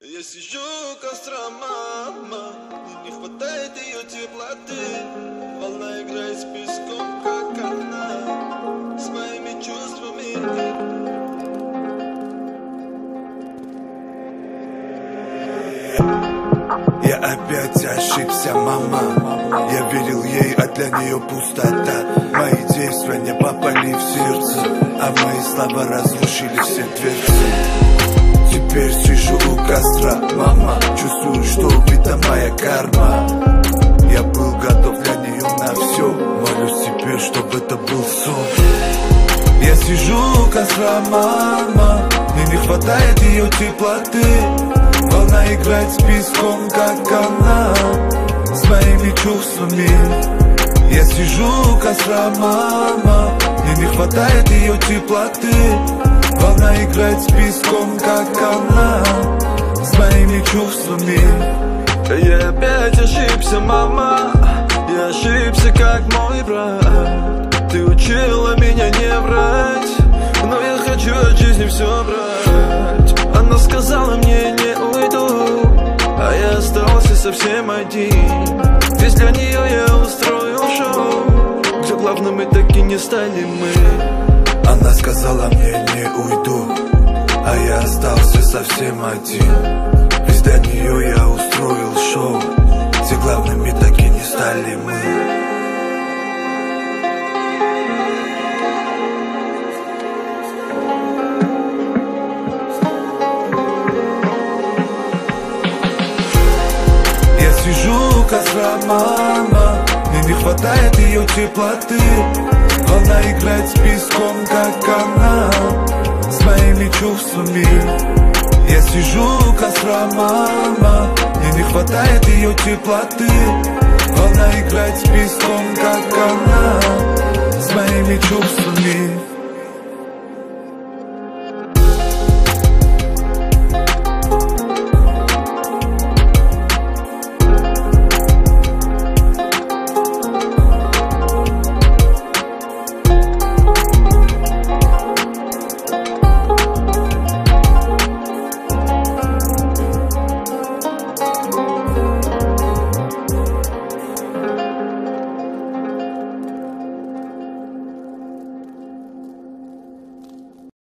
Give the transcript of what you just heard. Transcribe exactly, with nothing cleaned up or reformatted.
Я сижу у костра, мама, мне не хватает ее теплоты. Волна играет с песком, как она, с моими чувствами. Я опять ошибся, мама. Я верил ей, а для нее пустота. Мои действия не попали в сердце, а мои слова разрушили все дверцы. Теперь сижу у костра, мама, чувствую, что убита моя карма. Я был готов для нее на все, молюсь теперь, чтобы это был сон. Я сижу у костра, мама, мне не хватает ее теплоты. Волна играет с песком, как она, с моими чувствами. Я сижу у костра, мама, мне не хватает ее теплоты. Волна играет с песком, как она, с моими чувствами. Я опять ошибся, мама, я ошибся, как мой брат. Ты учила меня не врать, но я хочу от жизни все брать. Она сказала мне не уйду, а я остался совсем один. Здесь для нее я устроил шоу, где главными так и не стали мы. Она сказала мне не уйду, а я остался совсем один. Ведь для нее я устроил шоу, где главными так и не стали мы. Я сижу у костра, мама, мне не хватает ее теплоты. Волна играет с песком, как она, с моими чувствами. Я сижу у костра, мама, мне не хватает ее теплоты. Волна играет с песком, как она, с моими чувствами.